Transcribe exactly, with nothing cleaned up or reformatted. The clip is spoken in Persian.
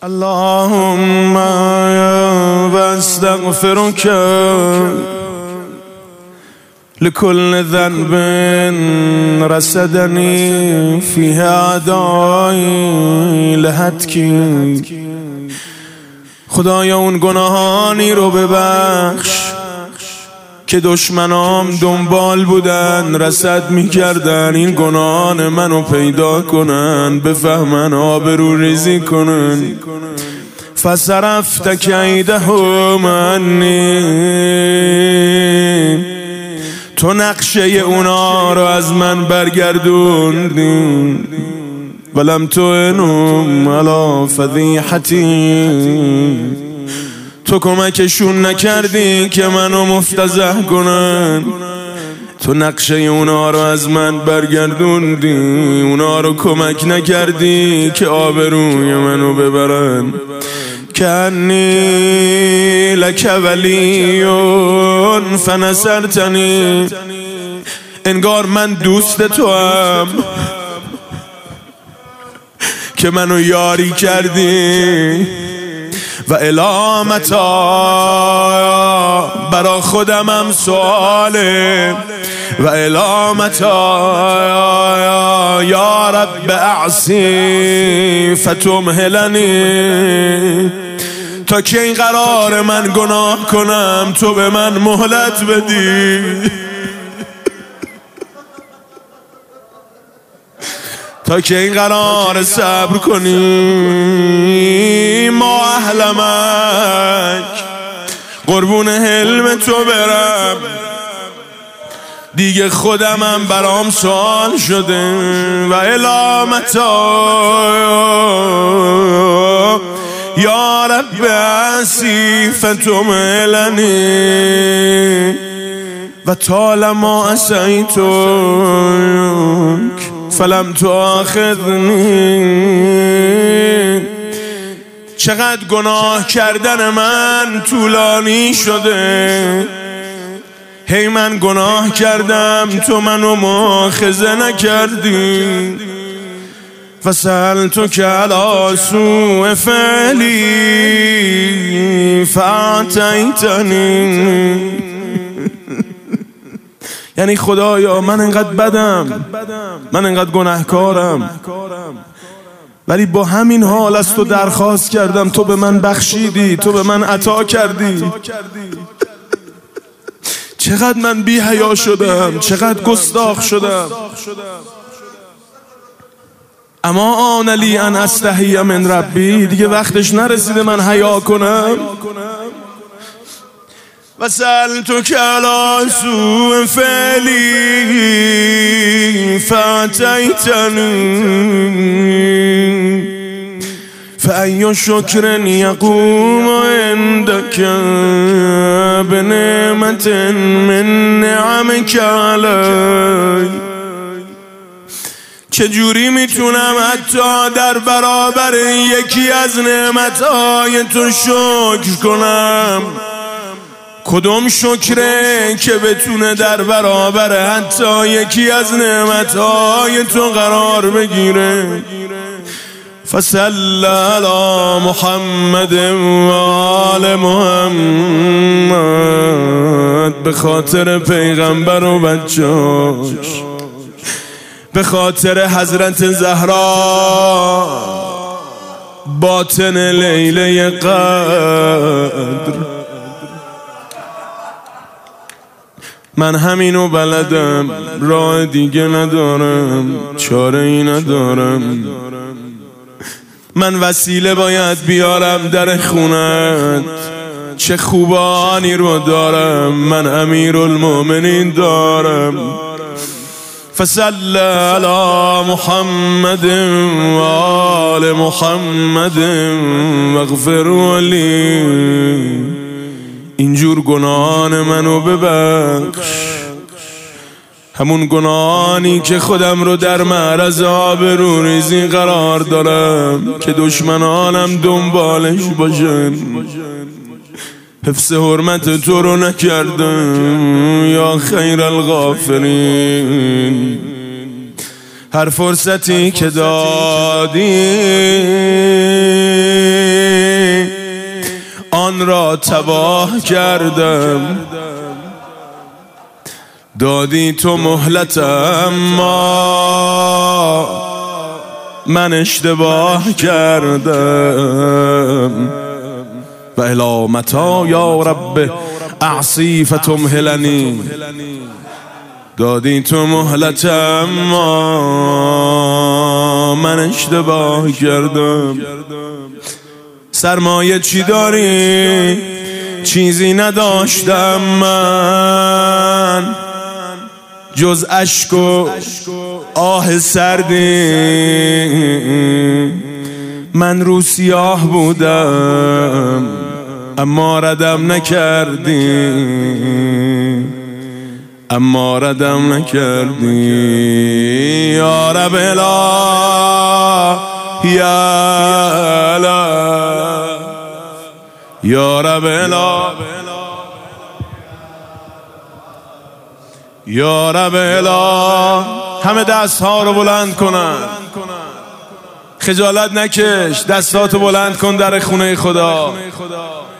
اللهم واستغفرك لكل ذنب رصدني فيه أعدائي لهتك. خدایا اون گناهانی رو ببخش که دشمنام دنبال بودن، رصد میکردن این گناهان منو پیدا کنن، بفهمن آبرو ریزی کنن. فصرفت کیدهم عنی، تو نقشه اونا رو از من برگردوندی. ولم تعنهم علی فضیحتی، تو کمکشون نکردی که منو مفتضح کنن. تو نقشه اونا رو از من برگردوندی، اونا رو کمک نکردی که آبروی منو ببرن. کنی لک ولیون فنصرتنی، انگار من دوست تو هم که منو یاری کردی. و الامتا برا خودم هم سواله، و الامتا یا رب اعصی فتمهلنی، تا که این قرار من گناه کنم تو به من مهلت بدی. تا که این قرار صبر کنی ما احلمک، قربون حلم تو برم دیگه، خودمم برام سوال شده. و الامتا یا رب عسی فتمهلنی، و طالما عصیتک فلم تؤاخذنی. چقدر گناه کردن من طولانی شده، هی من گناه کردم تو منو مؤاخذه نکردی. فسألتک علی سوء فعلی فاعطیتنی، یعنی خدایا من انقدر بدم، من انقدر گناهکارم، ولی با همین حال از تو درخواست کردم، تو به من بخشیدی، تو به من عطا کردی. چقدر من بی حیا شدم، چقدر گستاخ شدم. اما آن لی ان استحی من ربی، دیگه وقتش نرسیده من حیا کنم. و سألتک علی سوء فعلی فاعطیتنی، فأی شکر یقوم عندک بنعمة من نعمک علی. چجوری میتونم حتی در برابر یکی از نعمتهای تو شکر کنم؟ کدوم شکره که بتونه در برابر حتی یکی از نعمتهای تو قرار بگیره؟ فصل علی محمد و آل محمد، به خاطر پیغمبر و بچه‌اش، به خاطر حضرت زهرا باطن لیله قدر. من همینو بلدم، راه دیگه ندارم، چاره ای ندارم. من وسیله باید بیارم در خونت، چه خوبانی رو دارم، من امیرالمؤمنین دارم. فصل علی محمد و آل محمد واغفر لی، اینجور گناهان منو ببخش، همون گناهانی که خودم رو در معرض آبروریزی قرار دارم که دشمنانم دنبالش باشن. حفظ حرمت تو رو نکردم یا خیر الغافرین. هر فرصتی که دادی تباه کردم، دادی تو مهلتم ما من اشتباه کردم. و الی متی یا رب اعصی فتمهلنی، دادی تو مهلتم ما من اشتباه کردم. سرمایه چی داری؟ چیزی نداشتم من جز اشک و آه سردی، من رو سیاه بودم اما ردم نکردی، اما ردم نکردی. یا رب لا یا لا یا رب لا یا رب لا. همه دست ها رو بلند کنن، خجالت نکش، دستاتو بلند کن در خونه خدا.